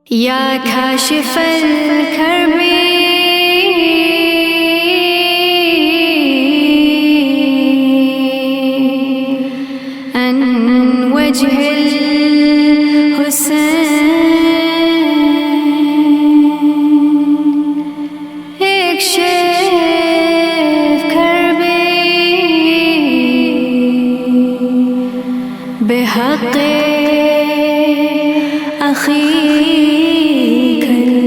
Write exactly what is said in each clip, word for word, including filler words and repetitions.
یا کاشف الکرب عن وجه الحسین، اکشف کربی بحق اخیک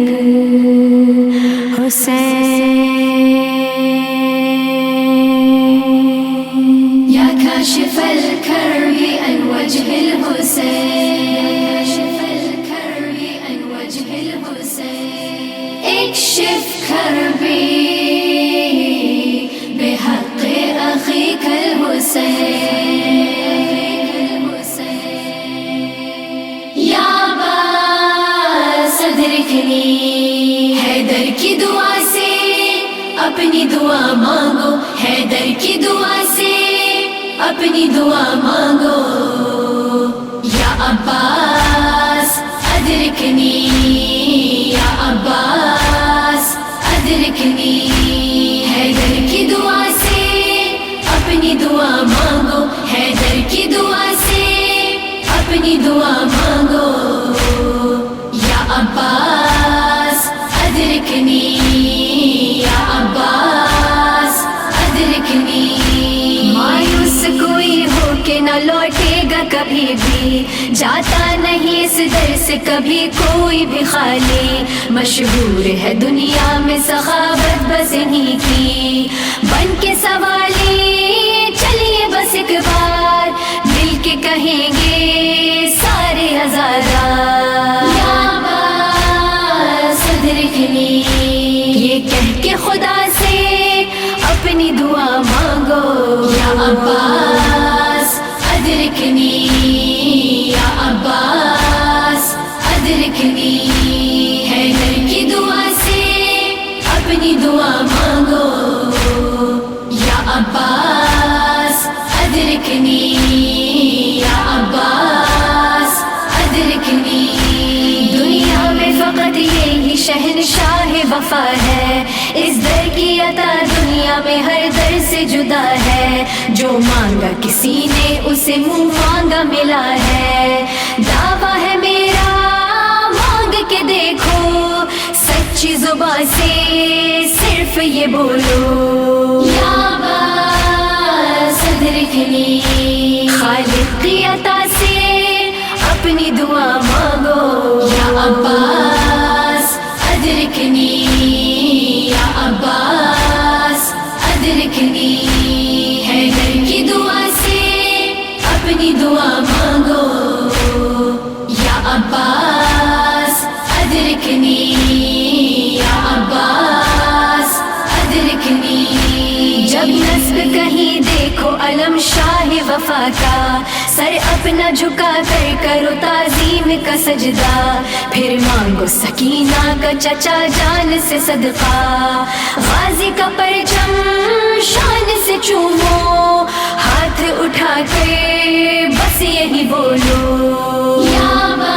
الحسین، یا کاشف الکرب عن وجه الحسین، اکشف کربی بحق اخیک الحسین، یا عباس ادرکنی، حیدر کی دعا سے اپنی دعا مانگو، حیدر کی دعا سے اپنی دعا مانگو، یا عباس ادرکنی، یا عباس ادرکنی، حیدر کی دعا سے اپنی دعا مانگو، حیدر کی دعا سے اپنی دعا مانگو، یا عباس ادرکنی، یا عباس ادرکنی۔ مایوس کوئی ہو کے نہ لوٹے گا کبھی بھی، جاتا نہیں اس در سے کبھی کوئی بھی خالی، مشہور ہے دنیا میں سخاوت بس انہی کی، بن کے سوالی چلیے بس ایک بار، مل کے کہیں گے سارے ہزارہ، یا عباس ادرکنی، یہ کہہ کے خدا سے اپنی دعا مانگو، یا عباس ادرکنی، یا عباس ادرکنی، حیدر کی دعا سے اپنی دعا مانگو، یا عباس ادرکنی، یا عباس ادرکنی۔ دنیا میں فقط یہی شہنشاہ وفا ہے، اس در کی عطا دنیا میں ہر در سے جدا ہے، جو مانگا کسی نے اسے منہ مانگا ملا ہے، دعویٰ ہے میرا مانگ کے دیکھو، سچی زبان سے صرف یہ بولو، یا عباس ادرکنی، خالق کی عطا سے اپنی دعا مانگو، یا عباس ادرکنی، یا عباس ادرکنی، حیدر کی دعا سے اپنی دعا مانگو، یا عباس ادرکنی، یا عباس ادرکنی۔ جب نصب کہیں دیکھو علم شاہ وفا کا، سر اپنا جھکا کر کرو تعظیم کا سجدہ، پھر مانگو سکینہ کا چچا جان سے صدقہ، غازی کا پرچم شان سے چومو، ہاتھ اٹھا کر بس یہی بولو، یا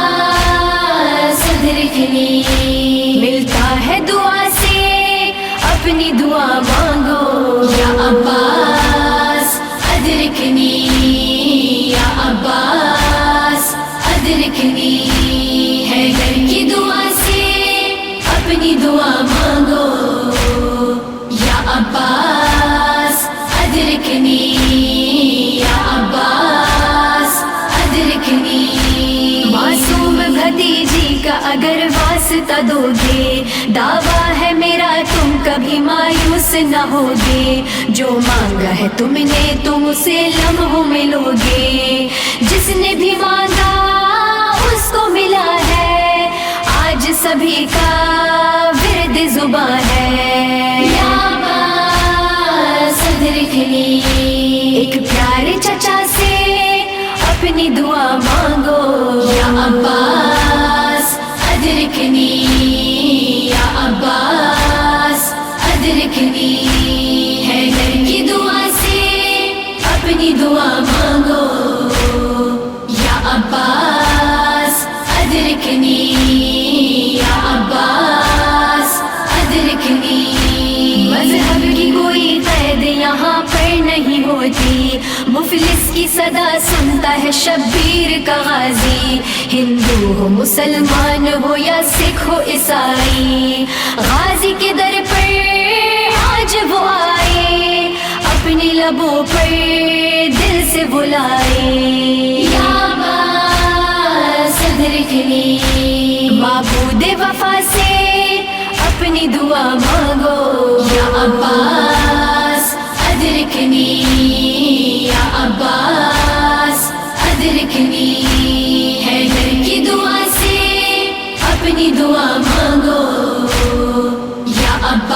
عباس ادرکنی، ملتا ہے دعا سے اپنی دعا مانگو، یا عباس ادرکنی، یا عباس ادرکنی، حیدر کی دعا سے اپنی دعا مانگو، یا عباس ادرکنی، یا عباس ادرکنی۔ معصوم بھتیجی کا اگر واسطہ دو گے، دعویٰ ہے میرا تم کبھی مایوس نہ ہوگے، جو مانگا ہے تم نے تم اسے لمحوں میں لوگے، جس نے بھی مانگا اس کو ملا ہے، آج سبھی کا ورد زباں ہے، یا عباس ادرکنی، ایک پیارے چچا سے اپنی دعا مانگو، یا عباس ادرکنی، یا عباس ادرکنی، حیدر کی دعا سے اپنی دعا مانگو، یا عباس ہے شبیر کا غازی، ہندو ہو مسلمان ہو یا سکھ ہو عیسائی، غازی کے در پر آج وہ آئے، اپنی لبوں پر دل سے بلائے، یا عباس ادرکنی، معبود وفا سے اپنی دعا مانگو، یا عباس ادرکنی، یا عباس ادرکنی، حیدر کی دعا سے اپنی دعا مانگو، یا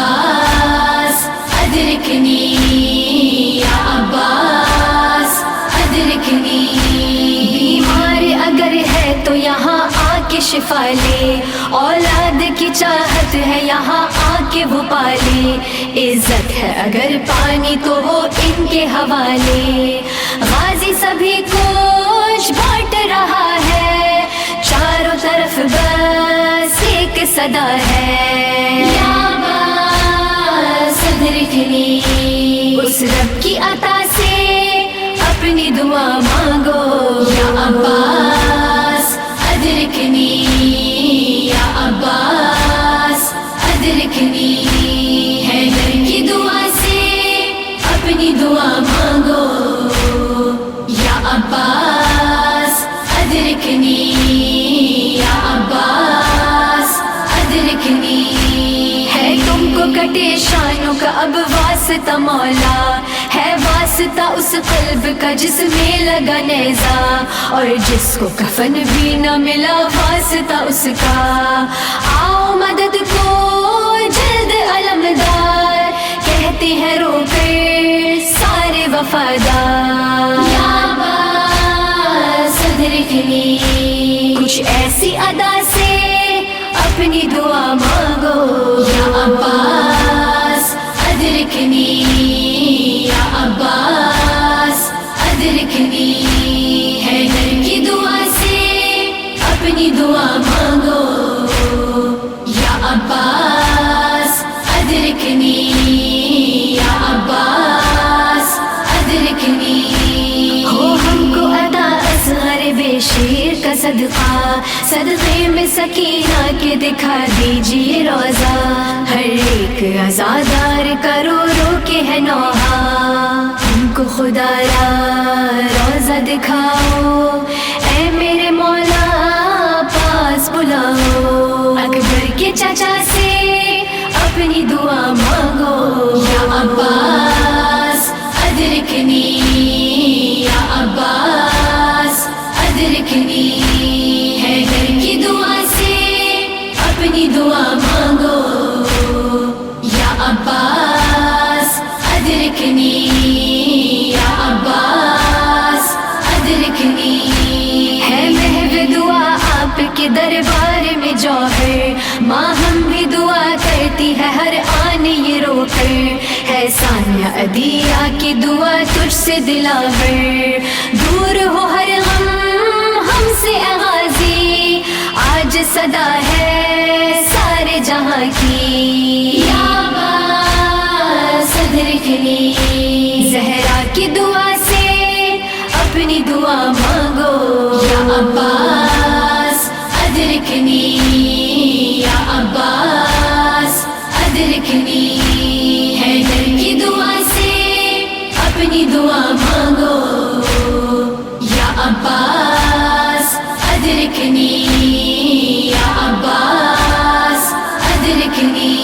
عباس ادرکنی، یا عباس ادرکنی، بیمار اگر ہے تو یہاں آ کے شفا لے، اولاد کی چاہت ہے یہاں آ کے وہ پالے، عزت ہے اگر پانی تو وہ ان کے حوالے، غازی سبھی کچھ بانٹ رہا ہے، چاروں طرف بس ایک صدا ہے، یا عباس ادرکنی، اس رب کی عطا سے اپنی دعا مانگو، یا عباس ادرکنی، یا عباس ادرکنی، حیدر کی دعا سے اپنی دعا مانگو، یا عباس ادرکنی، یا عباس ادرکنی، ہے تم کو کٹے شانوں کا اب واسطہ مولا، ہے واسطہ اس قلب کا جس میں لگا نیزہ، اور جس کو کفن بھی نہ ملا واسطہ اس کا، آؤ مدد کو جلد علمدار، کہتے ہیں رو کر سارے وفادار، یا عباس ادرکنی، کچھ ایسی ادا سے اپنی دعا مانگو، یا عباس ادرکنی، یا عباس ادرکنی، حیدر کی دعا سے اپنی دعا مانگو، یا عباس ادرکنی، یا عباس ادرکنی، ہو ہم کو عطا اصغر بے شیر کا صدقہ، صدقے میں سکینہ کے دکھا دیجئے روزہ، ہر ایک عزادار کا رو رو کے ہے نوحہ، ہم کو خدا را روزہ دکھاؤ، اے میرے مولا پاس بلاؤ، اکبر کے چچا سے اپنی دعا مانگو، یا عباس ادرکنی، یا عباس ادرکنی، حیدر کی دعا سے اپنی دعا مانگو، یا عباس ادرکنی، یا عباس ادرکنی، ہے محو دعا آپ کے دربار میں جوہر، ماں ہم بھی دعا کرتی ہے ہر آن یہ رو کر، ہے ثانیہ عدیہ کی دعا تجھ سے دلاور، دور ہو ہر غم ہم سے اے غازی، آج صدا ہے سارے جہاں کی، یا عباس ادرکنی، زہرا کی دعا سے اپنی دعا مانگو، یا عباس ادرکنی، یا عباس ادرکنی، حیدر کی دعا سے اپنی دعا مانگو، یا عباس ادرکنی، یا عباس ادرکنی،